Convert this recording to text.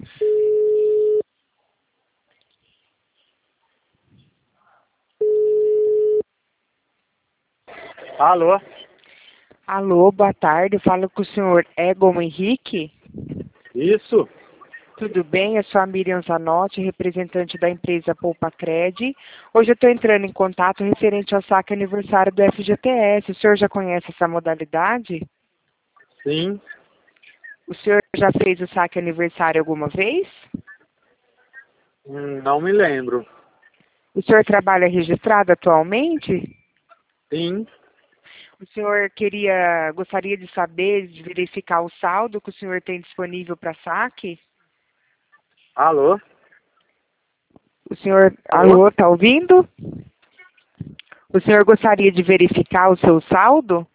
Alô? Alô, boa tarde. Falo com o senhor Egon Henrique. Isso? Tudo bem? Eu sou a Miriam Zanotti, representante da empresa Poupa Cred. Hoje eu estou entrando em contato referente ao saque aniversário do FGTS. O senhor já conhece essa modalidade? Sim. O senhor já fez o saque aniversário alguma vez? Não me lembro. O senhor trabalha registrado atualmente? Sim. O senhor gostaria de saber, de verificar o saldo que o senhor tem disponível para saque? Alô? Alô, tá ouvindo? O senhor gostaria de verificar o seu saldo?